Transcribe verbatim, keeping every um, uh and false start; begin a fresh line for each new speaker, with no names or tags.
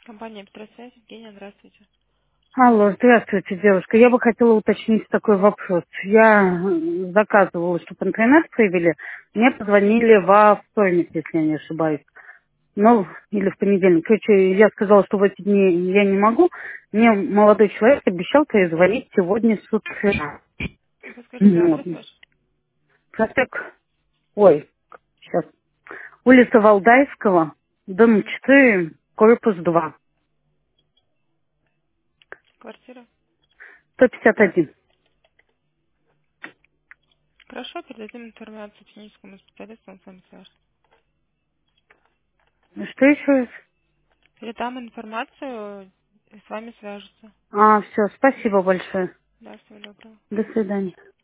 Компания «Петросвязь». Евгения, здравствуйте.
Алло, здравствуйте, девушка. Я бы хотела уточнить такой вопрос. Я м, заказывала, чтобы интернет привели. Мне позвонили во вторник, если я не ошибаюсь. Ну, или в понедельник. Короче, я сказала, что в эти дни я не могу. Мне молодой человек обещал перезвонить сегодня с утра.
Вы скажите
Вот.
адрес ваш?
Проспект, ой, сейчас. Улица Валдайского, дом
Угу.
четыре, корпус два,
Квартира.
сто пятьдесят один.
Хорошо, передадим информацию техническому специалисту, он с вами свяжется.
Что еще раз?
Передам информацию, и с вами свяжутся.
А, все, спасибо большое.
Да, всего доброго.
До свидания.